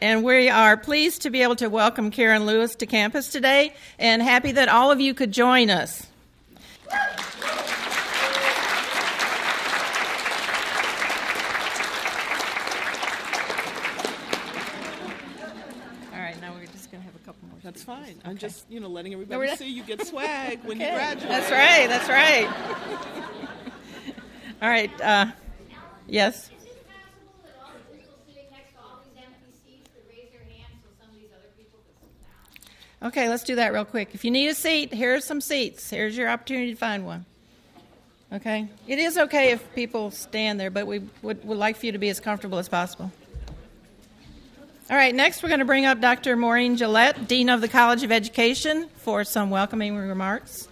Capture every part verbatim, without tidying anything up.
and we are pleased to be able to welcome Karen Lewis to campus today, and happy that all of you could join us. All right, now we're just going to have a couple more. That's fine. Okay. I'm just, you know, letting everybody no, see you get swag when okay. you graduate. That's right, that's right. All right, uh, yes? Okay, let's do that real quick. If you need a seat, here's some seats. Here's your opportunity to find one. Okay? It is okay if people stand there, but we would, would like for you to be as comfortable as possible. All right, next we're going to bring up Doctor Maureen Gillette, Dean of the College of Education, for some welcoming remarks.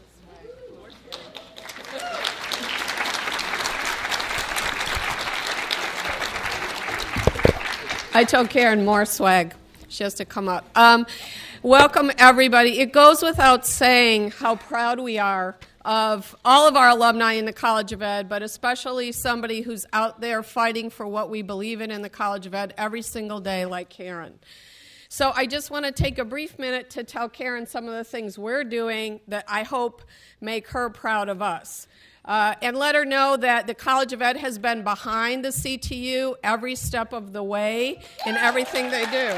I told Karen more swag. She has to come up. Um, welcome, everybody. It goes without saying how proud we are of all of our alumni in the College of Ed, but especially somebody who's out there fighting for what we believe in in the College of Ed every single day, like Karen. So I just want to take a brief minute to tell Karen some of the things we're doing that I hope make her proud of us. Uh, and let her know that the College of Ed has been behind the C T U every step of the way in everything they do.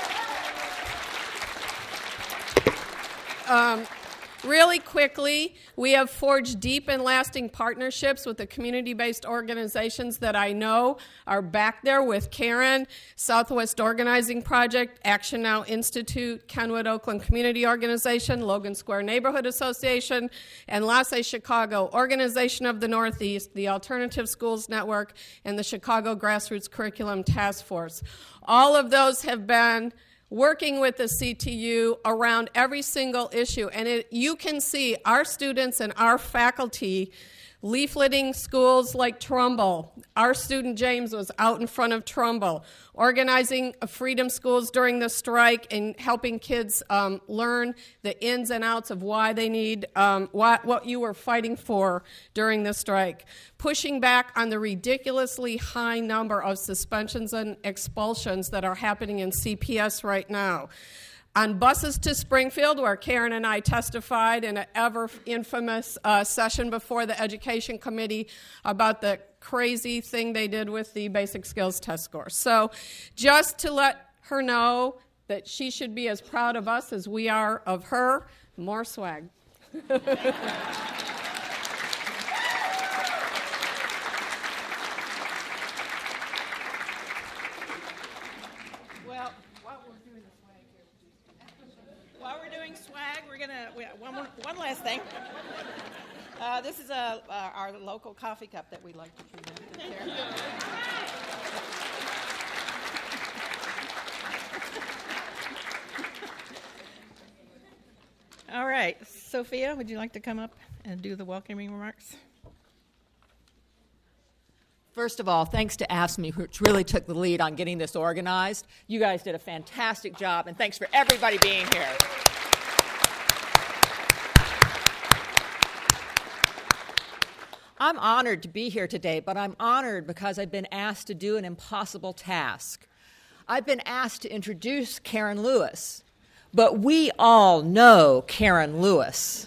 Um, really quickly, we have forged deep and lasting partnerships with the community-based organizations that I know are back there with Karen, Southwest Organizing Project, Action Now Institute, Kenwood Oakland Community Organization, Logan Square Neighborhood Association, and LASE Chicago, Organization of the Northeast, the Alternative Schools Network, and the Chicago Grassroots Curriculum Task Force. All of those have been working with the C T U around every single issue. And it, you can see our students and our faculty leafleting schools like Trumbull. Our student James was out in front of Trumbull, organizing Freedom Schools during the strike and helping kids um, learn the ins and outs of why they need, um, what, what you were fighting for during the strike. Pushing back on the ridiculously high number of suspensions and expulsions that are happening in C P S right now. On buses to Springfield, where Karen and I testified in an ever infamous uh, session before the Education Committee about the crazy thing they did with the basic skills test scores. So just to let her know that she should be as proud of us as we are of her, more swag. Swag. We're gonna we, one more, one last thing. Uh, this is a uh, our local coffee cup that we like to present. All right, Sophia, would you like to come up and do the welcoming remarks? First of all, thanks to A F S C M E, which really took the lead on getting this organized. You guys did a fantastic job, and thanks for everybody being here. I'm honored to be here today, but I'm honored because I've been asked to do an impossible task. I've been asked to introduce Karen Lewis, but we all know Karen Lewis.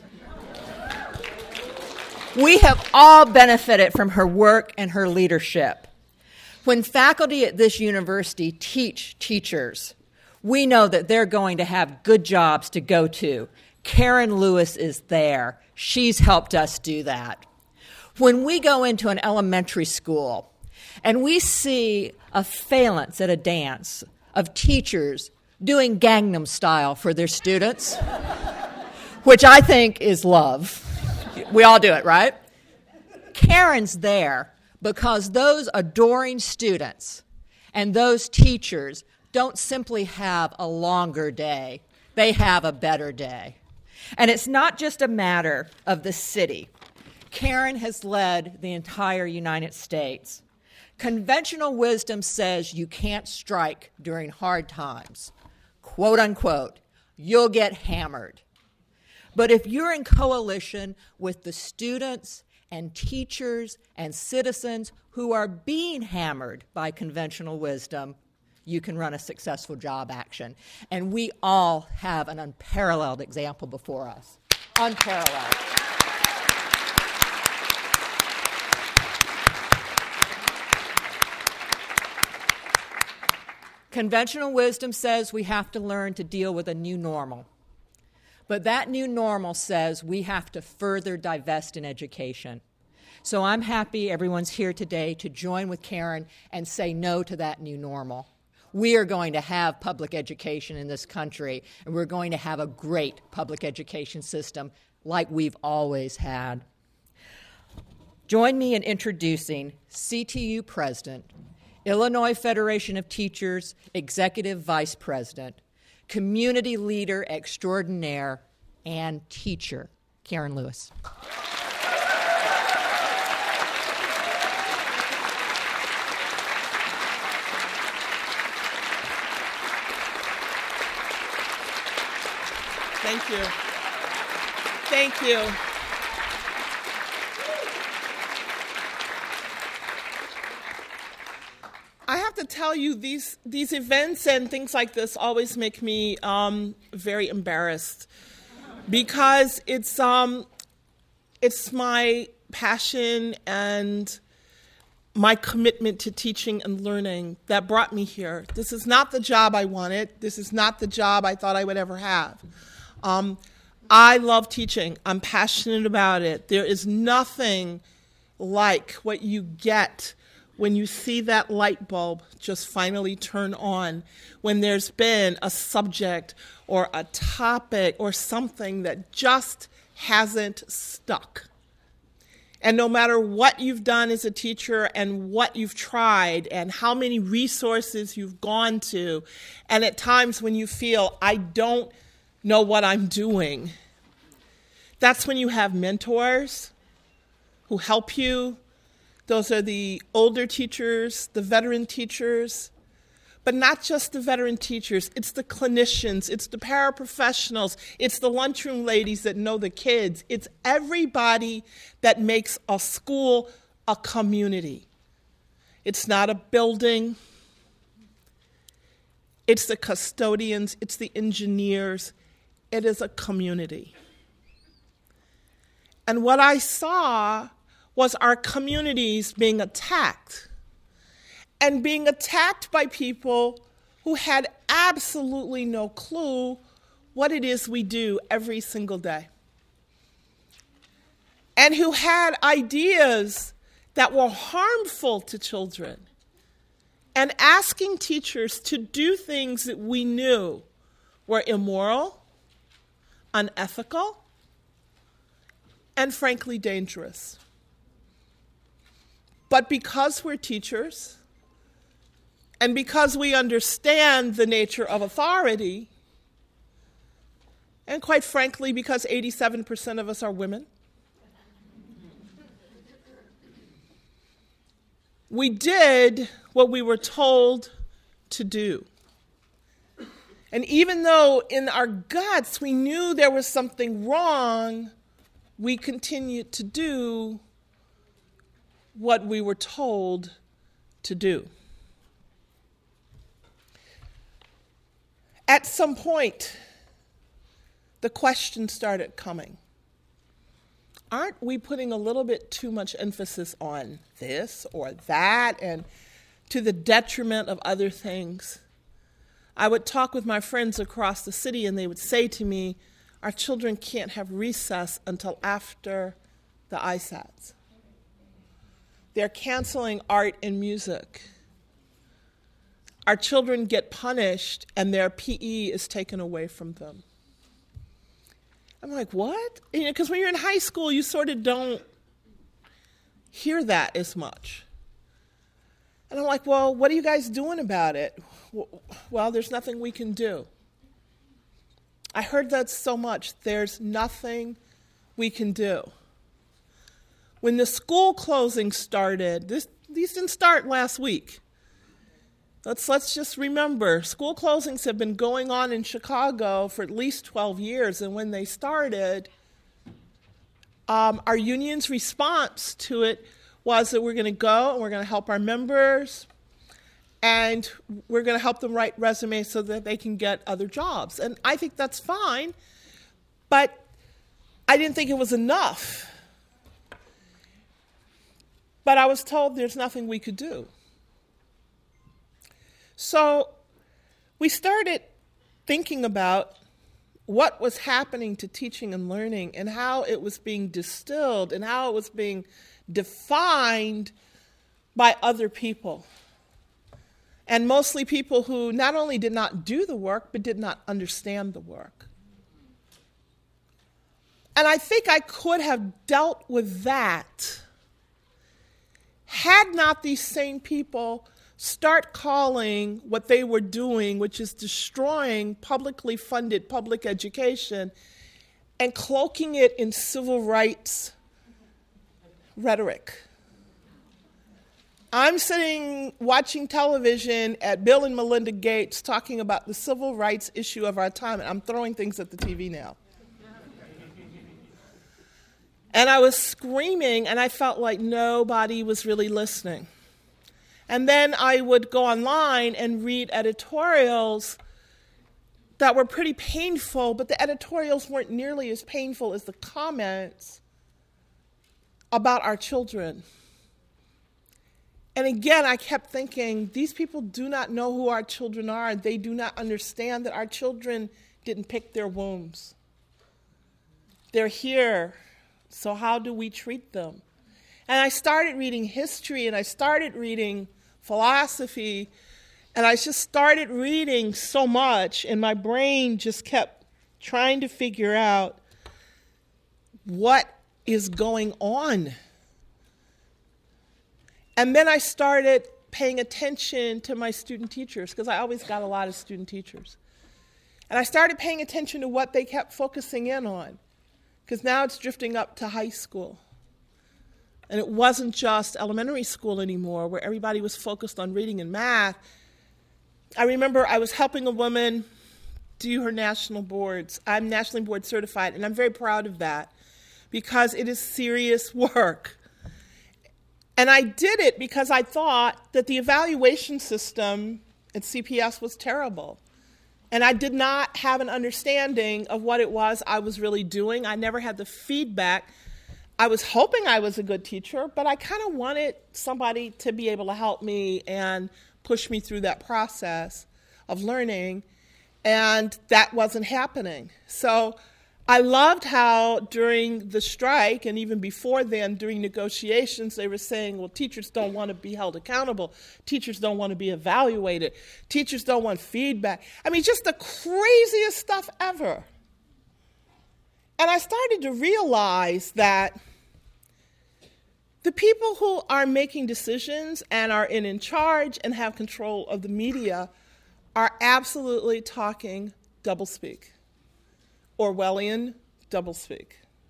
We have all benefited from her work and her leadership. When faculty at this university teach teachers, we know that they're going to have good jobs to go to. Karen Lewis is there. She's helped us do that. When we go into an elementary school and we see a phalanx at a dance of teachers doing Gangnam Style for their students, which I think is love. We all do it, right? Karen's there because those adoring students and those teachers don't simply have a longer day. They have a better day. And it's not just a matter of the city. Karen has led the entire United States. Conventional wisdom says you can't strike during hard times. Quote unquote, you'll get hammered. But if you're in coalition with the students and teachers and citizens who are being hammered by conventional wisdom, you can run a successful job action. And we all have an unparalleled example before us. Unparalleled. Conventional wisdom says we have to learn to deal with a new normal. But that new normal says we have to further divest in education. So I'm happy everyone's here today to join with Karen and say no to that new normal. We are going to have public education in this country, and we're going to have a great public education system like we've always had. Join me in introducing C T U President, Illinois Federation of Teachers Executive Vice President, Community Leader Extraordinaire, and Teacher, Karen Lewis. Thank you. Thank you. I have to tell you, these these events and things like this always make me um, very embarrassed, because it's um, it's my passion and my commitment to teaching and learning that brought me here. This is not the job I wanted. This is not the job I thought I would ever have. Um, I love teaching. I'm passionate about it. There is nothing like what you get when you see that light bulb just finally turn on, when there's been a subject or a topic or something that just hasn't stuck. And no matter what you've done as a teacher and what you've tried and how many resources you've gone to, and at times when you feel, I don't know what I'm doing, that's when you have mentors who help you. Those are the older teachers, the veteran teachers, but not just the veteran teachers. It's the clinicians, it's the paraprofessionals, it's the lunchroom ladies that know the kids. It's everybody that makes a school a community. It's not a building. It's the custodians, it's the engineers. It is a community. And what I saw was our communities being attacked, and being attacked by people who had absolutely no clue what it is we do every single day, and who had ideas that were harmful to children, and asking teachers to do things that we knew were immoral, unethical, and frankly dangerous. But because we're teachers, and because we understand the nature of authority, and quite frankly, because eighty-seven percent of us are women, we did what we were told to do. And even though in our guts we knew there was something wrong, we continued to do what we were told to do. At some point, the question started coming. Aren't we putting a little bit too much emphasis on this or that, and to the detriment of other things? I would talk with my friends across the city, and they would say to me, our children can't have recess until after the I S A Ts. They're canceling art and music. Our children get punished, and their P E is taken away from them. I'm like, what? You know, because when you're in high school, you sort of don't hear that as much. And I'm like, well, what are you guys doing about it? Well, there's nothing we can do. I heard that so much. There's nothing we can do. When the school closing started, this, these didn't start last week. Let's, let's just remember, school closings have been going on in Chicago for at least twelve years, and when they started, um, our union's response to it was that we're going to go and we're going to help our members, and we're going to help them write resumes so that they can get other jobs. And I think that's fine, but I didn't think it was enough. But I was told there's nothing we could do. So we started thinking about what was happening to teaching and learning and how it was being distilled and how it was being defined by other people. And mostly people who not only did not do the work, but did not understand the work. And I think I could have dealt with that had not these same people start calling what they were doing, which is destroying publicly funded public education, and cloaking it in civil rights rhetoric. I'm sitting watching television at Bill and Melinda Gates talking about the civil rights issue of our time, and I'm throwing things at the T V now. And I was screaming, and I felt like nobody was really listening. And then I would go online and read editorials that were pretty painful, but the editorials weren't nearly as painful as the comments about our children. And again, I kept thinking, these people do not know who our children are. They do not understand that our children didn't pick their wombs. They're here, so how do we treat them? And I started reading history, and I started reading philosophy, and I just started reading so much, and my brain just kept trying to figure out what is going on. And then I started paying attention to my student teachers, because I always got a lot of student teachers. And I started paying attention to what they kept focusing in on, because now it's drifting up to high school. And it wasn't just elementary school anymore, where everybody was focused on reading and math. I remember I was helping a woman do her national boards. I'm nationally board certified, and I'm very proud of that, because it is serious work. And I did it because I thought that the evaluation system at C P S was terrible. And I did not have an understanding of what it was I was really doing. I never had the feedback. I was hoping I was a good teacher, but I kind of wanted somebody to be able to help me and push me through that process of learning, and that wasn't happening. So I loved how during the strike, and even before then, during negotiations, they were saying, well, teachers don't want to be held accountable. Teachers don't want to be evaluated. Teachers don't want feedback. I mean, just the craziest stuff ever. And I started to realize that the people who are making decisions and are in, in charge and have control of the media are absolutely talking doublespeak. Orwellian doublespeak.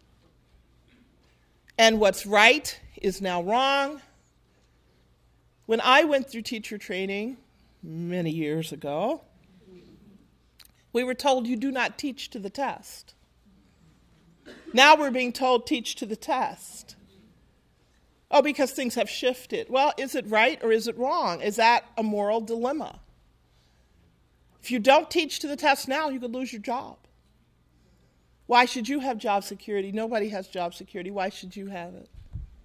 And what's right is now wrong. When I went through teacher training many years ago, we were told you do not teach to the test. Now we're being told teach to the test. Oh, because things have shifted. Well, is it right or is it wrong? Is that a moral dilemma? If you don't teach to the test now, you could lose your job. Why should you have job security? Nobody has job security. Why should you have it?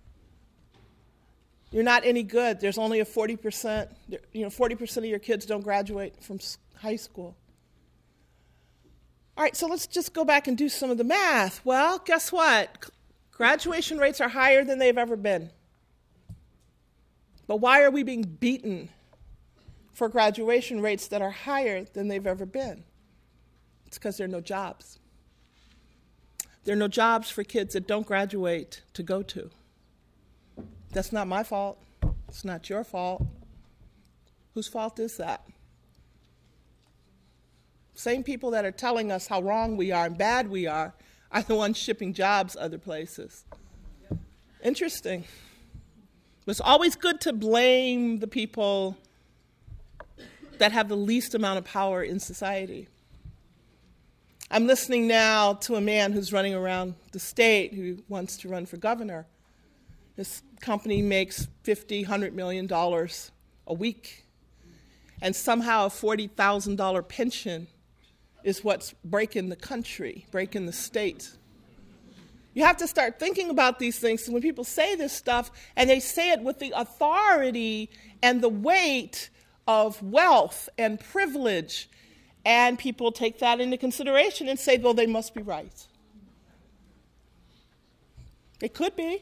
You're not any good. There's only a forty percent, you know, forty percent of your kids don't graduate from high school. All right, so let's just go back and do some of the math. Well, guess what? Graduation rates are higher than they've ever been. But why are we being beaten for graduation rates that are higher than they've ever been? It's because there are no jobs. There are no jobs for kids that don't graduate to go to. That's not my fault. It's not your fault. Whose fault is that? Same people that are telling us how wrong we are and bad we are are the ones shipping jobs other places. Interesting. It's always good to blame the people that have the least amount of power in society. I'm listening now to a man who's running around the state who wants to run for governor. His company makes fifty, one hundred million dollars a week. and somehow a forty thousand dollars pension is what's breaking the country, breaking the state. You have to start thinking about these things. And when people say this stuff, and they say it with the authority and the weight of wealth and privilege, and people take that into consideration and say, well, they must be right. It could be.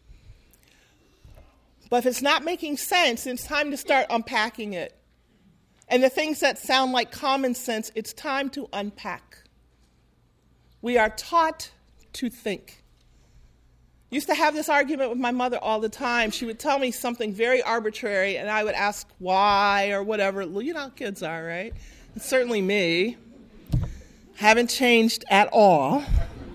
But if it's not making sense, it's time to start unpacking it. And the things that sound like common sense, it's time to unpack. We are taught to think. I used to have this argument with my mother all the time. She would tell me something very arbitrary, and I would ask why or whatever. Well, you know how kids are, right? And certainly me. Haven't changed at all.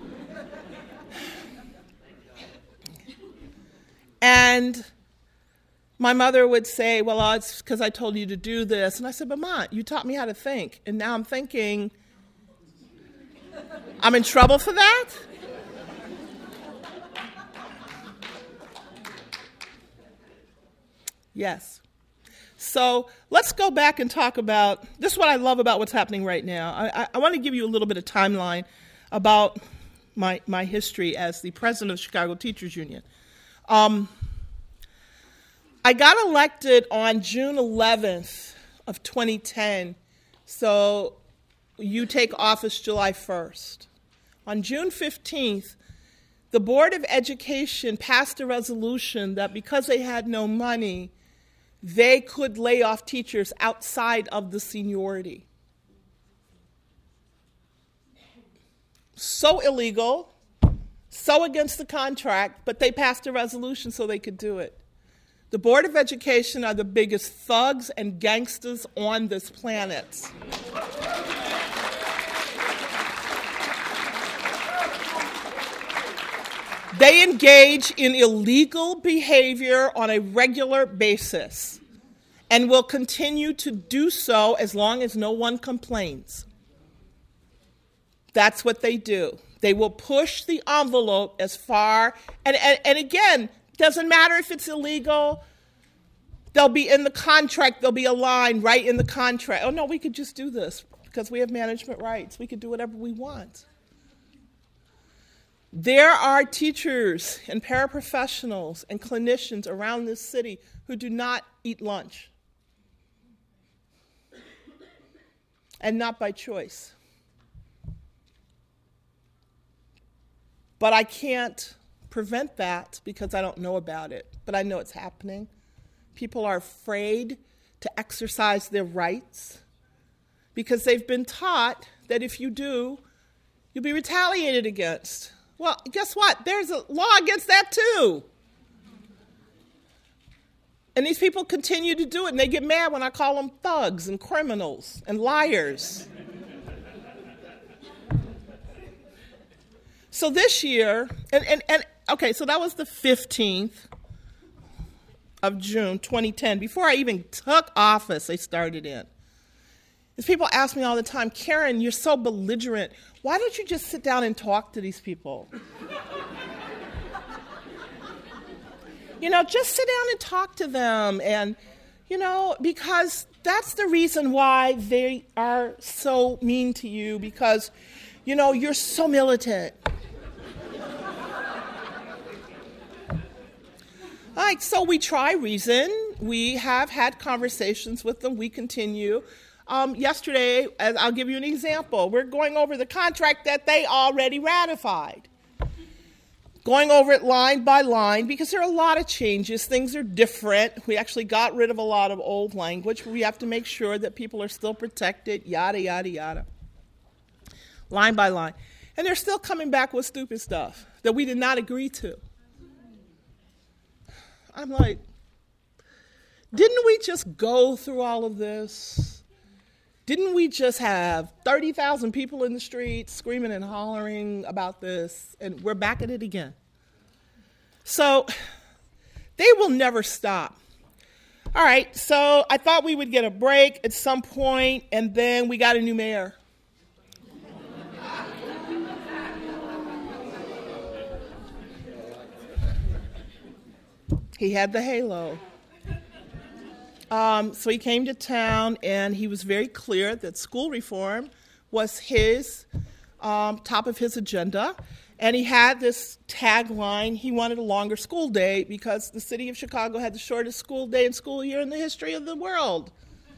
And my mother would say, well, oh, it's because I told you to do this. And I said, but Ma, you taught me how to think. And now I'm thinking, I'm in trouble for that? Yes. So let's go back and talk about, this is what I love about what's happening right now. I, I, I want to give you a little bit of timeline about my, my history as the president of Chicago Teachers Union. Um, I got elected on June eleventh of twenty ten, so you take office July first. On June fifteenth, the Board of Education passed a resolution that because they had no money, they could lay off teachers outside of the seniority. So illegal, so against the contract, but they passed a resolution so they could do it. The Board of Education are the biggest thugs and gangsters on this planet. They engage in illegal behavior on a regular basis and will continue to do so as long as no one complains. That's what they do. They will push the envelope as far, and, and, and again, doesn't matter if it's illegal. They'll be in the contract. There'll be a line right in the contract. Oh, no, we could just do this because we have management rights. We could do whatever we want. There are teachers and paraprofessionals and clinicians around this city who do not eat lunch. And not by choice. But I can't prevent that because I don't know about it. But I know it's happening. People are afraid to exercise their rights because they've been taught that if you do, you'll be retaliated against. Well, guess what? There's a law against that too. And these people continue to do it, and they get mad when I call them thugs and criminals and liars. So this year, and, and, and okay, so that was the fifteenth of June, twenty ten. Before I even took office, they started in. These people ask me all the time, Karen, you're so belligerent. Why don't you just sit down and talk to these people? You know, just sit down and talk to them. And, you know, because that's the reason why they are so mean to you, because, you know, you're so militant. All right, so we try reason. We have had conversations with them. We continue. Um, yesterday, as I'll give you an example. We're going over the contract that they already ratified. Going over it line by line because there are a lot of changes. Things are different. We actually got rid of a lot of old language. We have to make sure that people are still protected, yada, yada, yada. Line by line. And they're still coming back with stupid stuff that we did not agree to. I'm like, didn't we just go through all of this? Didn't we just have thirty thousand people in the streets screaming and hollering about this, and we're back at it again? So they will never stop. All right, so I thought we would get a break at some point, and then we got a new mayor. He had the halo. Um, so he came to town, and he was very clear that school reform was his um, top of his agenda. And he had this tagline: he wanted a longer school day because the city of Chicago had the shortest school day and school year in the history of the world.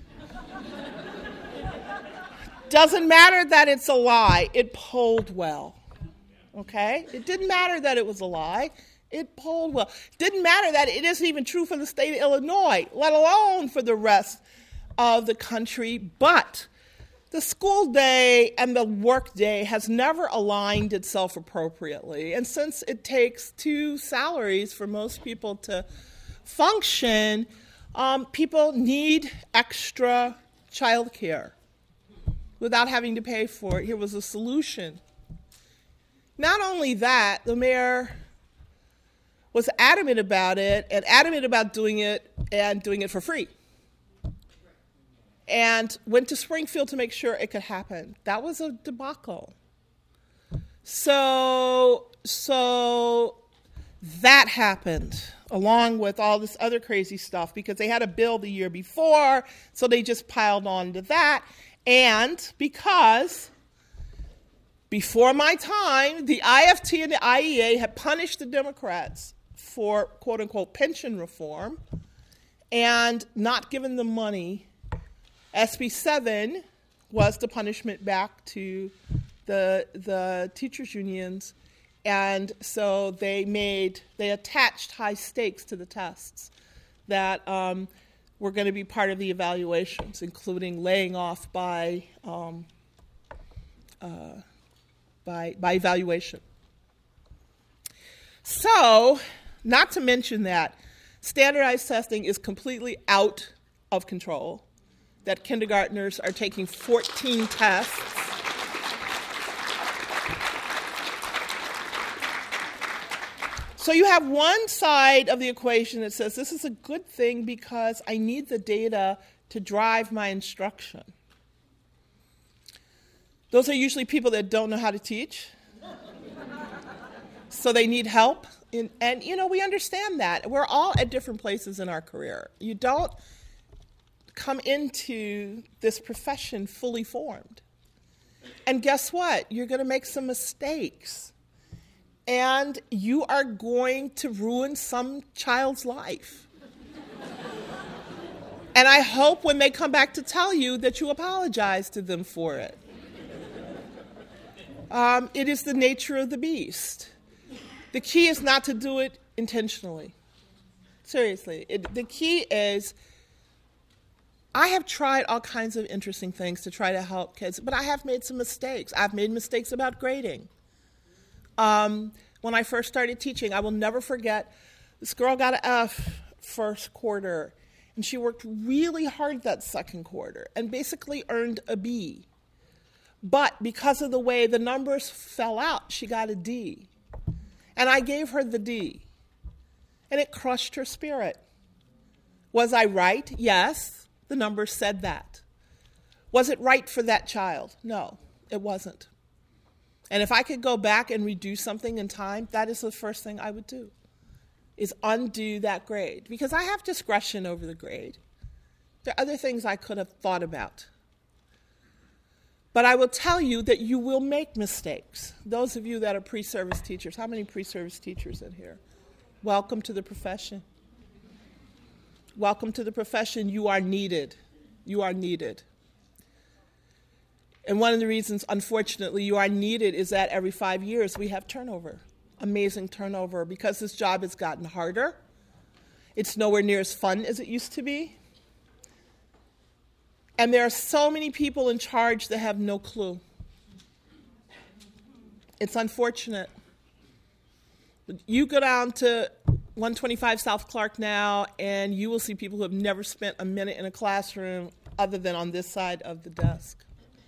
Doesn't matter that it's a lie. It polled well. Okay? It didn't matter that it was a lie. It polled well. Didn't matter that it isn't even true for the state of Illinois, let alone for the rest of the country. But the school day and the work day has never aligned itself appropriately. And since it takes two salaries for most people to function, um, people need extra childcare without having to pay for it. Here was a solution. Not only that, the mayor was adamant about it, and adamant about doing it, and doing it for free. And went to Springfield to make sure it could happen. That was a debacle. So, so that happened, along with all this other crazy stuff, because they had a bill the year before, so they just piled on to that. And because before my time, the I F T and the I E A had punished the Democrats for quote-unquote pension reform and not given them money, S B seven was the punishment back to the the teachers' unions, and so they made they attached high stakes to the tests that um, were going to be part of the evaluations, including laying off by um, uh, by by evaluation. So, not to mention that standardized testing is completely out of control, that kindergartners are taking fourteen tests. So you have one side of the equation that says this is a good thing because I need the data to drive my instruction. Those are usually people that don't know how to teach, so they need help. In, and, you know, we understand that. We're all at different places in our career. You don't come into this profession fully formed. And guess what? You're going to make some mistakes. And you are going to ruin some child's life. And I hope when they come back to tell you that you apologize to them for it. Um, it is the nature of the beast. The key is not to do it intentionally. Seriously. It, the key is, I have tried all kinds of interesting things to try to help kids, but I have made some mistakes. I've made mistakes about grading. Um, when I first started teaching, I will never forget, this girl got an F first quarter, and she worked really hard that second quarter and basically earned a B. But because of the way the numbers fell out, she got a D. And I gave her the D. And it crushed her spirit. Was I right? Yes. The numbers said that. Was it right for that child? No, it wasn't. And if I could go back and redo something in time, that is the first thing I would do, is undo that grade. Because I have discretion over the grade. There are other things I could have thought about. But I will tell you that you will make mistakes. Those of you that are pre-service teachers, how many pre-service teachers in here? Welcome to the profession. Welcome to the profession. You are needed. You are needed. And one of the reasons, unfortunately, you are needed is that every five years we have turnover, amazing turnover, because this job has gotten harder. It's nowhere near as fun as it used to be. And there are so many people in charge that have no clue. It's unfortunate. You go down to one twenty-five South Clark now, and you will see people who have never spent a minute in a classroom other than on this side of the desk.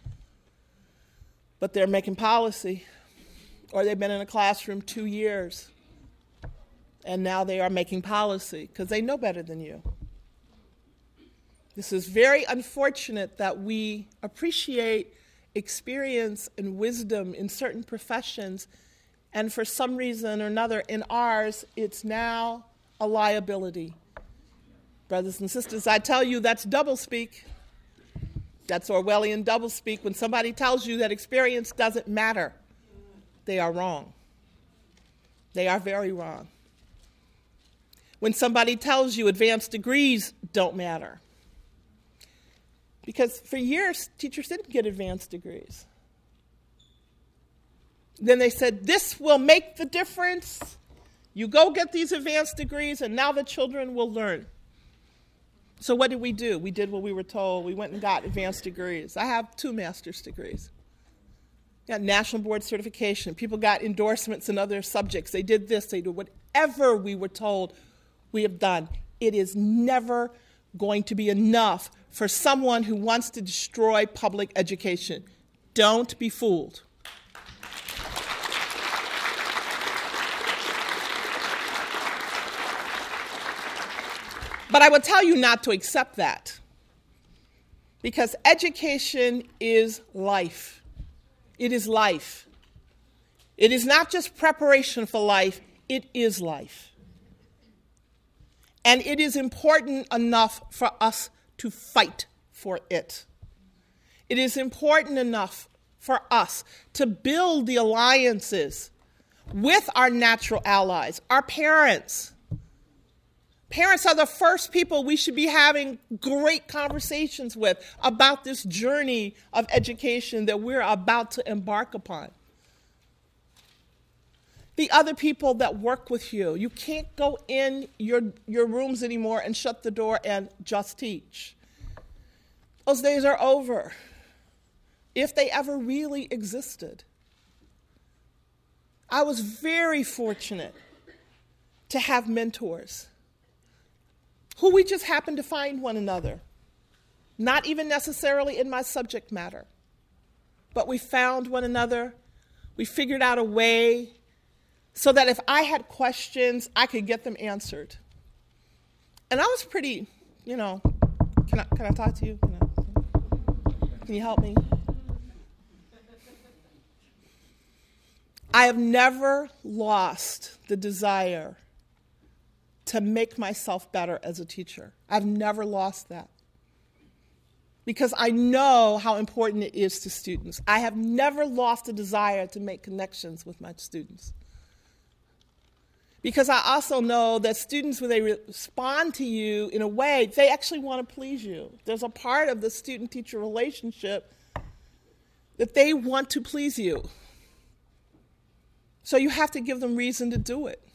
But they're making policy, or they've been in a classroom two years, and now they are making policy because they know better than you. This is very unfortunate that we appreciate experience and wisdom in certain professions, and for some reason or another in ours, it's now a liability. Brothers and sisters, I tell you that's doublespeak. That's Orwellian doublespeak. When somebody tells you that experience doesn't matter, they are wrong. They are very wrong. When somebody tells you advanced degrees don't matter. Because for years, teachers didn't get advanced degrees. Then they said, this will make the difference. You go get these advanced degrees, and now the children will learn. So what did we do? We did what we were told. We went and got advanced degrees. I have two master's degrees. Got national board certification. People got endorsements in other subjects. They did this. They did whatever we were told we have done. It is never going to be enough for someone who wants to destroy public education. Don't be fooled. But I will tell you not to accept that, because education is life. It is life. It is not just preparation for life, it is life. And it is important enough for us to fight for it. It is important enough for us to build the alliances with our natural allies, our parents. Parents are the first people we should be having great conversations with about this journey of education that we're about to embark upon. The other people that work with you, you can't go in your, your rooms anymore and shut the door and just teach. Those days are over, if they ever really existed. I was very fortunate to have mentors who we just happened to find one another, not even necessarily in my subject matter. But we found one another. We figured out a way so that if I had questions, I could get them answered. And I was pretty, you know, can I, can I talk to you? Can, I, can you help me? I have never lost the desire to make myself better as a teacher. I've never lost that. Because I know how important it is to students. I have never lost a desire to make connections with my students. Because I also know that students, when they respond to you in a way, they actually want to please you. There's a part of the student-teacher relationship that they want to please you. So you have to give them reason to do it.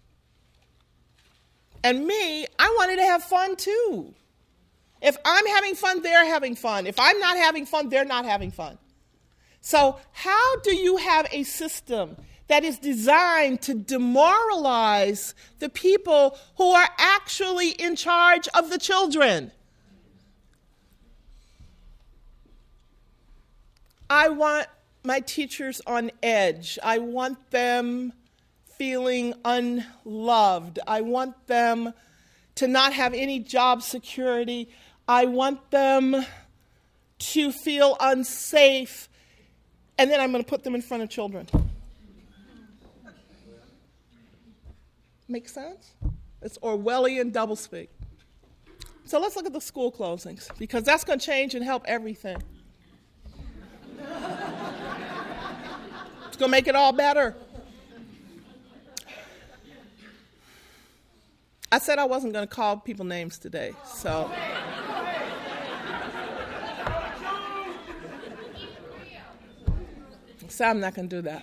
And me, I wanted to have fun too. If I'm having fun, they're having fun. If I'm not having fun, they're not having fun. So how do you have a system that is designed to demoralize the people who are actually in charge of the children? I want my teachers on edge. I want them feeling unloved. I want them to not have any job security. I want them to feel unsafe. And then I'm going to put them in front of children. Make sense? It's Orwellian doublespeak. So let's look at the school closings, because that's going to change and help everything. It's going to make it all better. I said I wasn't going to call people names today, so. So I'm not going to do that.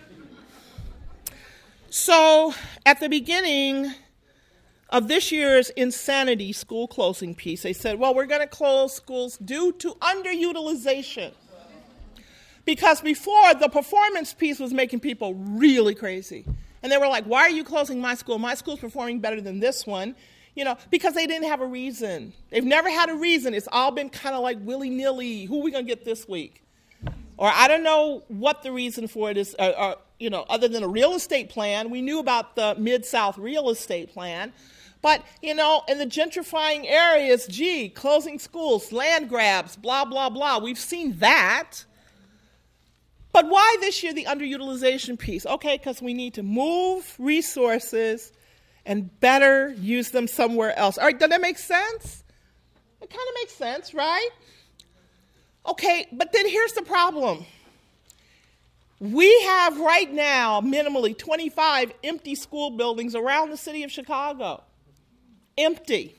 So at the beginning of this year's Insanity school closing piece, they said, well, we're going to close schools due to underutilization. Because before, the performance piece was making people really crazy. And they were like, why are you closing my school? My school's performing better than this one. You know, because they didn't have a reason. They've never had a reason. It's all been kind of like willy-nilly. Who are we going to get this week? Or I don't know what the reason for it is, or, or, you know, other than a real estate plan. We knew about the Mid-South real estate plan. But, you know, in the gentrifying areas, gee, closing schools, land grabs, blah, blah, blah. We've seen that. But why this year the underutilization piece? Okay, because we need to move resources and better use them somewhere else. All right, does that make sense? It kind of makes sense, right? Okay, but then here's the problem. We have right now minimally twenty-five empty school buildings around the city of Chicago. Empty.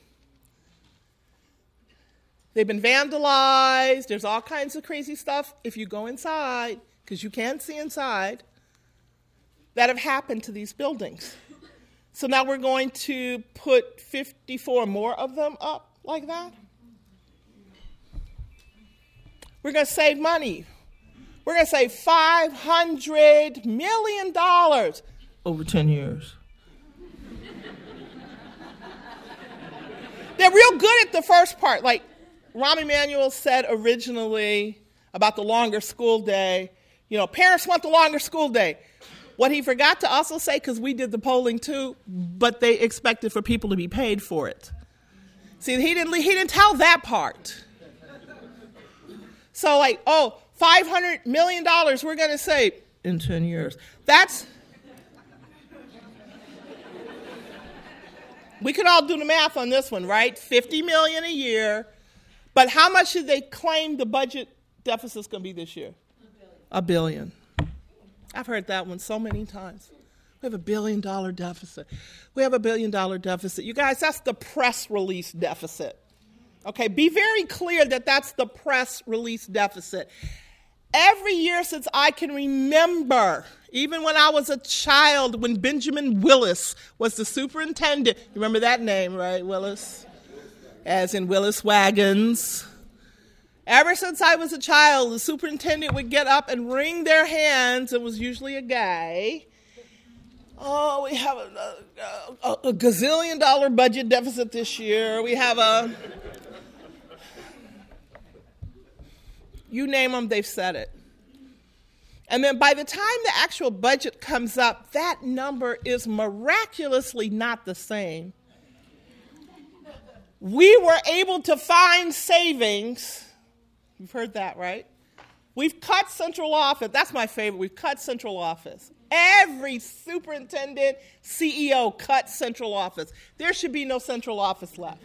They've been vandalized. There's all kinds of crazy stuff if you go inside, because you can't see inside, that have happened to these buildings. So now we're going to put fifty-four more of them up like that. We're going to save money. We're going to save five hundred million dollars over ten years. They're real good at the first part. Like Rahm Emanuel said originally about the longer school day, you know, parents want the longer school day. What he forgot to also say, because we did the polling too, but they expected for people to be paid for it. See, he didn't, he didn't tell that part. So like, oh, five hundred million dollars we're going to save in ten years. That's, we could all do the math on this one, right? fifty million dollars a year. But how much should they claim the budget deficit is going to be this year? A billion. A billion. I've heard that one so many times. We have a billion dollar deficit. We have a billion dollar deficit. You guys, that's the press release deficit. Okay, be very clear that that's the press release deficit. Every year since I can remember, even when I was a child, when Benjamin Willis was the superintendent, you remember that name, right, Willis? As in Willis Wagons. Ever since I was a child, the superintendent would get up and wring their hands. It was usually a guy. Oh, we have a, a, a gazillion dollar budget deficit this year. We have a... You name them, they've said it. And then by the time the actual budget comes up, that number is miraculously not the same. We were able to find savings. You've heard that, right? We've cut central office. That's my favorite. We've cut central office. Every superintendent, C E O cut central office. There should be no central office left.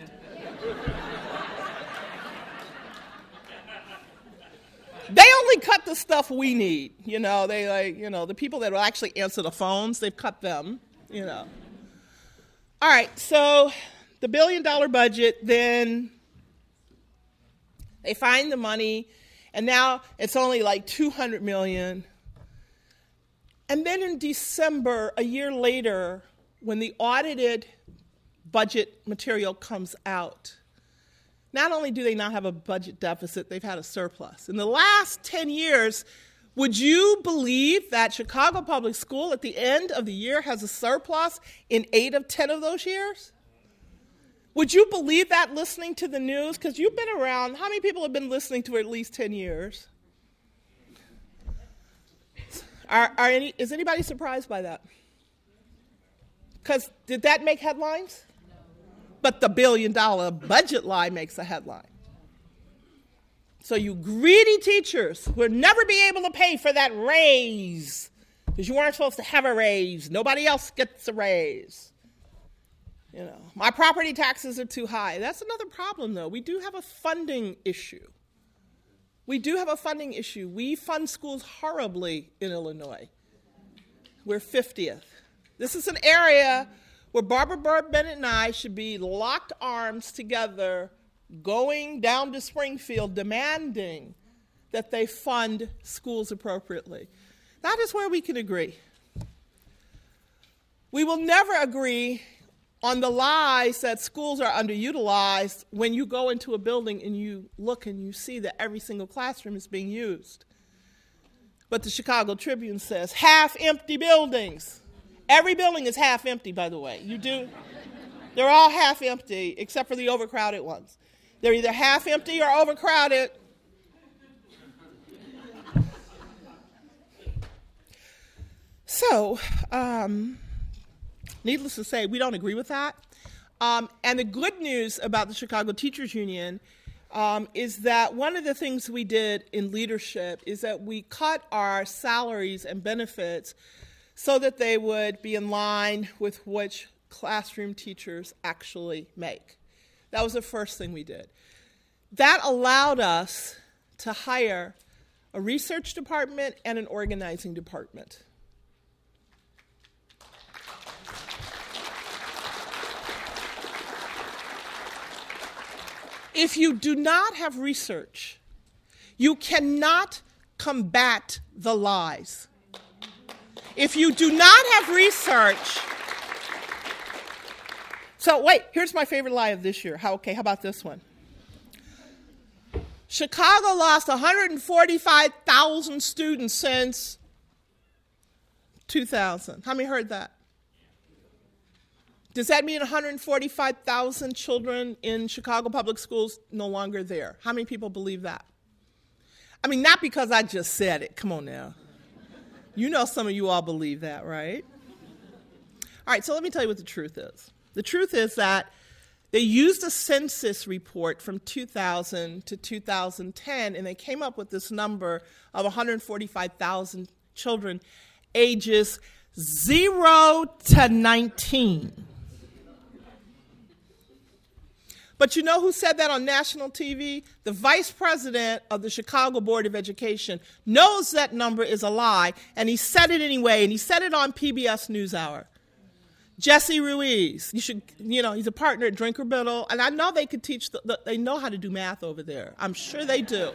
They only cut the stuff we need, you know, they like, you know, the people that will actually answer the phones, they've cut them, you know. All right, so the billion dollar budget, then they find the money, and now it's only like two hundred million. And then in December, a year later, when the audited budget material comes out, not only do they not have a budget deficit, they've had a surplus. In the last ten years, would you believe that Chicago Public School at the end of the year has a surplus in eight of ten of those years? Would you believe that listening to the news? Because you've been around. How many people have been listening to it at least ten years? Are, are any, is anybody surprised by that? Because did that make headlines? But the billion dollar budget lie makes a headline. So you greedy teachers will never be able to pay for that raise because you weren't supposed to have a raise. Nobody else gets a raise. You know, my property taxes are too high. That's another problem, though. We do have a funding issue. We do have a funding issue. We fund schools horribly in Illinois. We're fiftieth. This is an area where Barbara Byrd Bennett and I should be locked arms together, going down to Springfield, demanding that they fund schools appropriately. That is where we can agree. We will never agree on the lies that schools are underutilized when you go into a building and you look and you see that every single classroom is being used. But the Chicago Tribune says half-empty buildings. Every building is half empty, by the way. You do, they're all half empty, except for the overcrowded ones. They're either half empty or overcrowded. So, um, needless to say, we don't agree with that. Um, and the good news about the Chicago Teachers Union um, is that one of the things we did in leadership is that we cut our salaries and benefits so that they would be in line with which classroom teachers actually make. That was the first thing we did. That allowed us to hire a research department and an organizing department. If you do not have research, you cannot combat the lies. If you do not have research, so wait, here's my favorite lie of this year. How, okay, how about this one? Chicago lost one hundred forty-five thousand students since two thousand. How many heard that? Does that mean one hundred forty-five thousand children in Chicago public schools no longer there? How many people believe that? I mean, not because I just said it. Come on now. You know some of you all believe that, right? All right, so let me tell you what the truth is. The truth is that they used a census report from two thousand to two thousand ten, and they came up with this number of one hundred forty-five thousand children ages zero to nineteen. But you know who said that on national T V? The vice president of the Chicago Board of Education knows that number is a lie, and he said it anyway, and he said it on P B S NewsHour. Jesse Ruiz, you should, you know, he's a partner at Drinker Biddle, and I know they could teach, the, the, they know how to do math over there. I'm sure they do.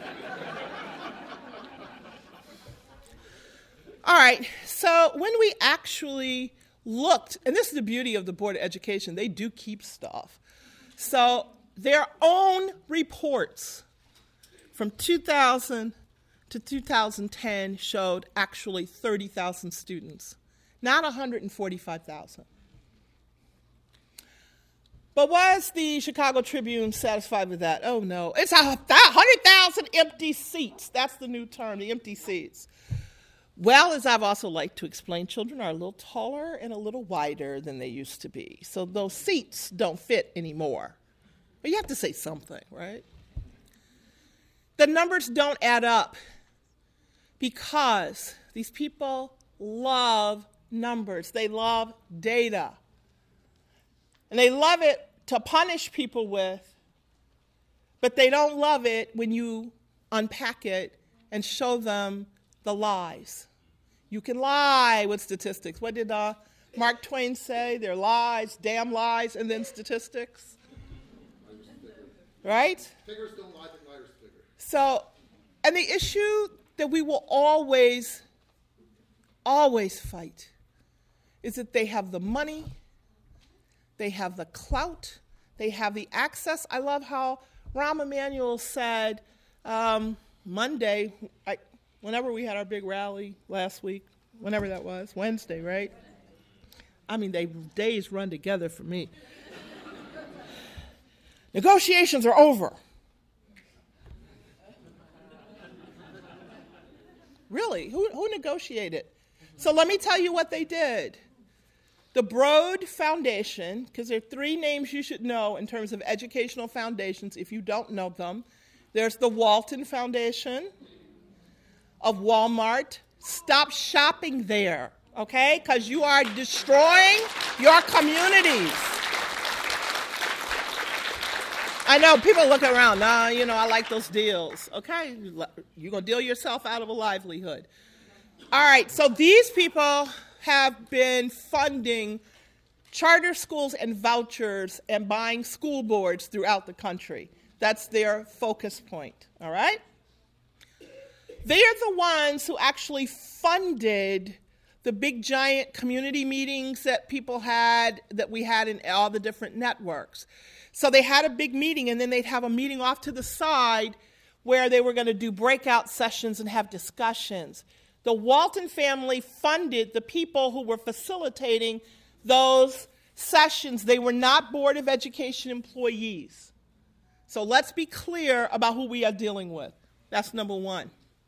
All right, so when we actually looked, and this is the beauty of the Board of Education, they do keep stuff. So their own reports from two thousand to two thousand ten showed actually thirty thousand students, not one hundred forty-five thousand. But was the Chicago Tribune satisfied with that? Oh, no. It's one hundred thousand empty seats. That's the new term, the empty seats. Well, as I've also liked to explain, children are a little taller and a little wider than they used to be. So those seats don't fit anymore. But you have to say something, right? The numbers don't add up because these people love numbers. They love data. And they love it to punish people with, but they don't love it when you unpack it and show them the lies. You can lie with statistics. What did uh, Mark Twain say? They're lies, damn lies, and then statistics. Right? Figures don't lie, but liars figure. So, and the issue that we will always, always fight is that they have the money, they have the clout, they have the access. I love how Rahm Emanuel said um, Monday, I, whenever we had our big rally last week, whenever that was, Wednesday, right? I mean, they days run together for me. Negotiations are over. Really? Who, who negotiated? So let me tell you what they did. The Broad Foundation, because there are three names you should know in terms of educational foundations if you don't know them. There's the Walton Foundation of Walmart. Stop shopping there, okay? Because you are destroying your communities. I know people look around, nah, you know, I like those deals. Okay, you're going to deal yourself out of a livelihood. All right, so these people have been funding charter schools and vouchers and buying school boards throughout the country. That's their focus point, all right? They are the ones who actually funded the big giant community meetings that people had, that we had in all the different networks. So they had a big meeting, and then they'd have a meeting off to the side where they were going to do breakout sessions and have discussions. The Walton family funded the people who were facilitating those sessions. They were not Board of Education employees. So let's be clear about who we are dealing with. That's number one.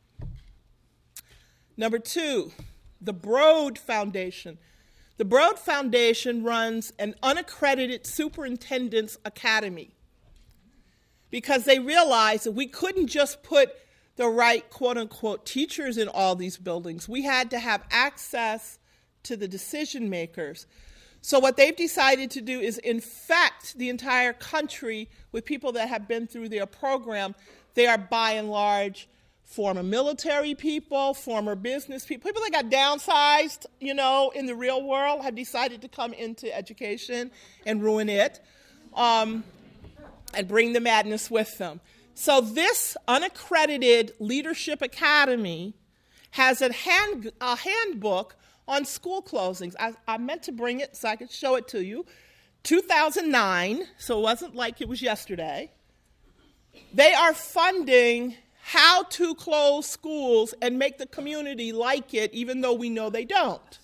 Number two, the Broad Foundation. The Broad Foundation runs an unaccredited superintendent's academy because they realized that we couldn't just put the right quote-unquote teachers in all these buildings. We had to have access to the decision makers. So what they've decided to do is infect the entire country with people that have been through their program. They are by and large former military people, former business people, people that got downsized, you know, in the real world, have decided to come into education and ruin it um, and bring the madness with them. So this unaccredited Leadership Academy has a, hand, a handbook on school closings. I, I meant to bring it so I could show it to you. two thousand nine, so it wasn't like it was yesterday. They are funding how to close schools and make the community like it, even though we know they don't.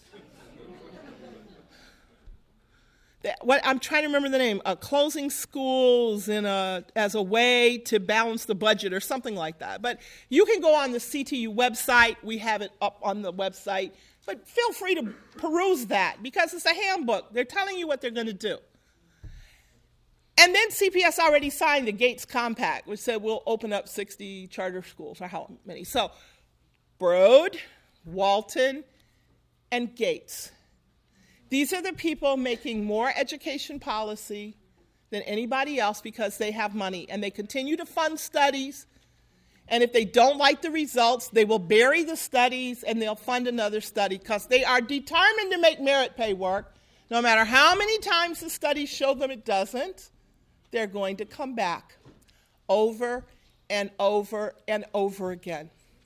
What, I'm trying to remember the name, uh, closing schools in a, as a way to balance the budget or something like that. But you can go on the C T U website. We have it up on the website. But feel free to peruse that because it's a handbook. They're telling you what they're going to do. And then C P S already signed the Gates Compact, which said we'll open up sixty charter schools, or how many. So Broad, Walton, and Gates. These are the people making more education policy than anybody else because they have money, and they continue to fund studies. And if they don't like the results, they will bury the studies and they'll fund another study because they are determined to make merit pay work. No matter how many times the studies show them it doesn't, they're going to come back over and over and over again.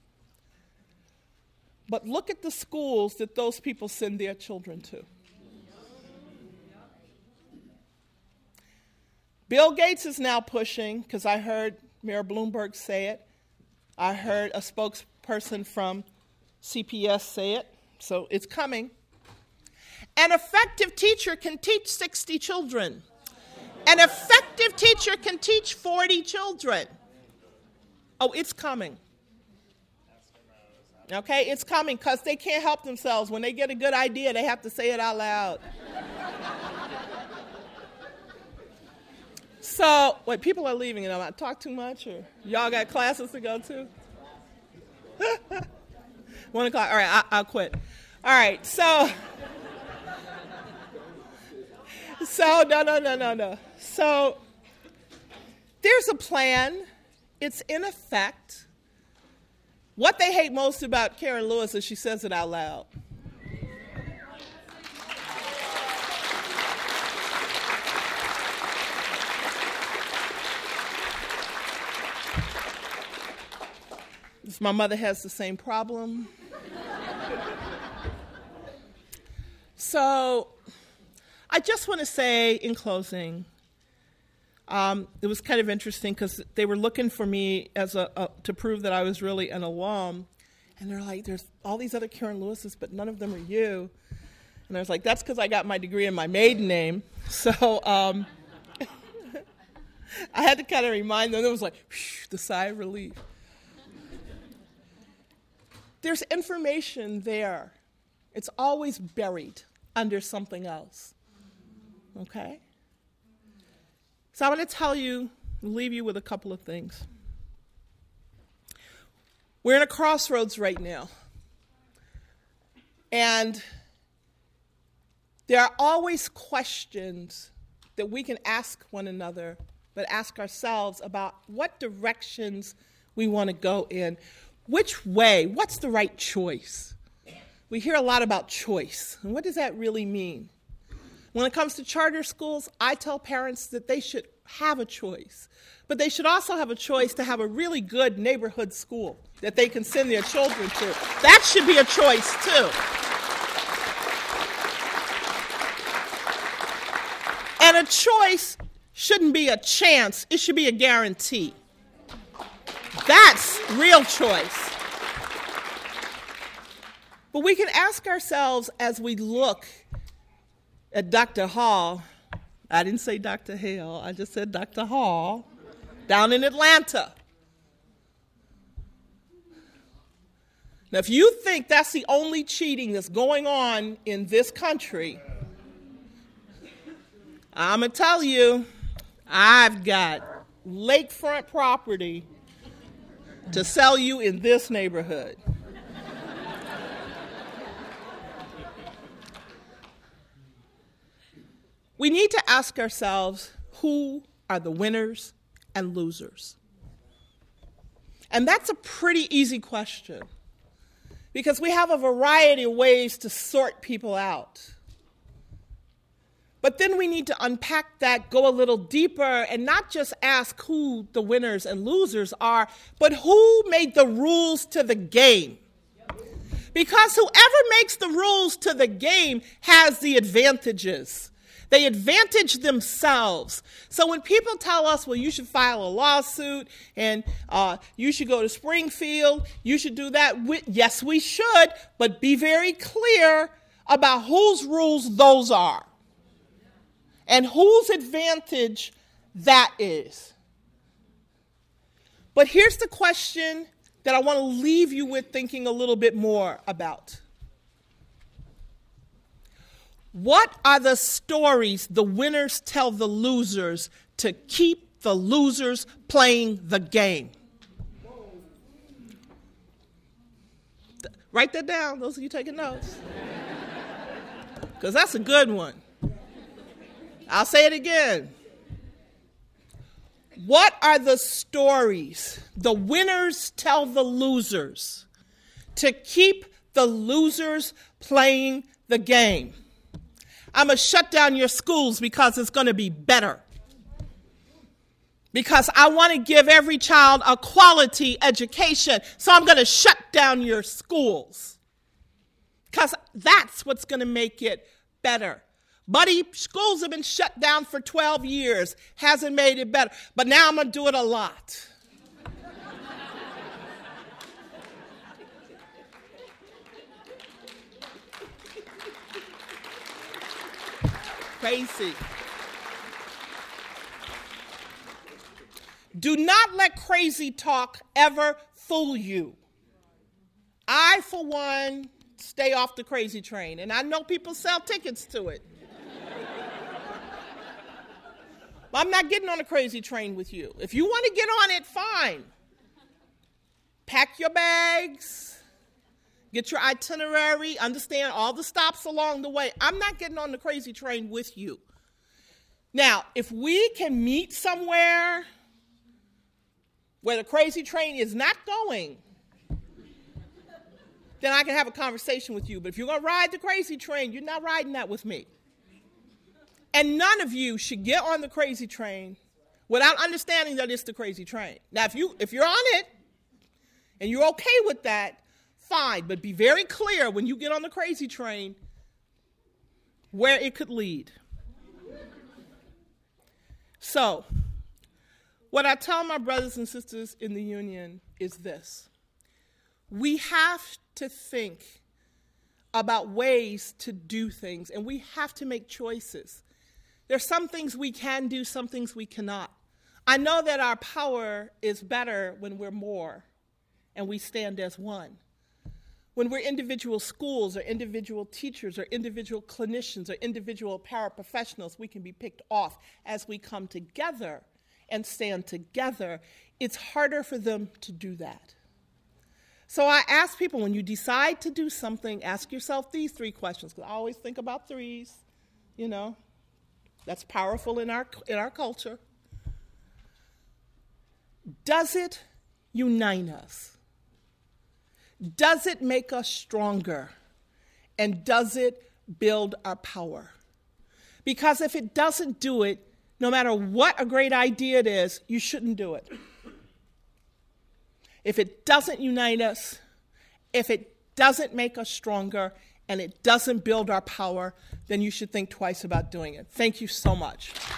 But look at the schools that those people send their children to. Bill Gates is now pushing, because I heard Mayor Bloomberg say it. I heard a spokesperson from C P S say it, so it's coming. An effective teacher can teach sixty children. An effective teacher can teach forty children. Oh, it's coming. Okay, it's coming because they can't help themselves. When they get a good idea, they have to say it out loud. So, wait, people are leaving, and I talk too much, or y'all got classes to go to? One o'clock. All right, I, I'll quit. All right, so, so no, no, no, no, no. So, there's a plan. It's in effect. What they hate most about Karen Lewis is she says it out loud. My mother has the same problem. So I just want to say in closing, um, it was kind of interesting because they were looking for me as a, a to prove that I was really an alum. And they're like, there's all these other Karen Lewises, but none of them are you. And I was like, that's because I got my degree in my maiden name. So um, I had to kind of remind them. It was like, whew, the sigh of relief. There's information there. It's always buried under something else. Okay? So I want to tell you, leave you with a couple of things. We're in a crossroads right now. And there are always questions that we can ask one another, but ask ourselves about what directions we want to go in. Which way? What's the right choice? We hear a lot about choice. And what does that really mean? When it comes to charter schools, I tell parents that they should have a choice. But they should also have a choice to have a really good neighborhood school that they can send their children to. That should be a choice, too. And a choice shouldn't be a chance. It should be a guarantee. That's real choice. But we can ask ourselves as we look at Doctor Hall, I didn't say Doctor Hale, I just said Doctor Hall, down in Atlanta. Now, if you think that's the only cheating that's going on in this country, I'm going to tell you, I've got lakefront property to sell you in this neighborhood. we need to ask ourselves, who are the winners and losers? And that's a pretty easy question, because we have a variety of ways to sort people out. But then we need to unpack that, go a little deeper, and not just ask who the winners and losers are, but who made the rules to the game. Because whoever makes the rules to the game has the advantages. They advantage themselves. So when people tell us, well, you should file a lawsuit and uh, you should go to Springfield, you should do that. We, yes, we should, but be very clear about whose rules those are and whose advantage that is. But here's the question that I want to leave you with thinking a little bit more about. What are the stories the winners tell the losers to keep the losers playing the game? Write that down, those of you taking notes. Because that's a good one. I'll say it again. What are the stories the winners tell the losers to keep the losers playing the game? I'm going to shut down your schools because it's going to be better. Because I want to give every child a quality education, so I'm going to shut down your schools. Because that's what's going to make it better. Buddy, schools have been shut down for twelve years. Hasn't made it better. But now I'm going to do it a lot. Crazy. Do not let crazy talk ever fool you. I, for one, stay off the crazy train, and I know people sell tickets to it. But I'm not getting on a crazy train with you. If you want to get on it, fine. Pack your bags, get your itinerary, understand all the stops along the way. I'm not getting on the crazy train with you. Now, if we can meet somewhere where the crazy train is not going, then I can have a conversation with you. But if you're going to ride the crazy train, you're not riding that with me. And none of you should get on the crazy train without understanding that it's the crazy train. Now, if, you, if you're on it and you're okay with that, fine. But be very clear when you get on the crazy train where it could lead. So, what I tell my brothers and sisters in the union is this. We have to think about ways to do things, and we have to make choices. There's some things we can do, some things we cannot. I know that our power is better when we're more and we stand as one. When we're individual schools or individual teachers or individual clinicians or individual paraprofessionals, we can be picked off. As we come together and stand together, it's harder for them to do that. So I ask people, when you decide to do something, ask yourself these three questions, because I always think about threes, you know. That's powerful in our in our culture. Does it unite us? Does it make us stronger? And does it build our power? Because if it doesn't do it, no matter what a great idea it is, you shouldn't do it. If it doesn't unite us, if it doesn't make us stronger, and it doesn't build our power, then you should think twice about doing it. Thank you so much.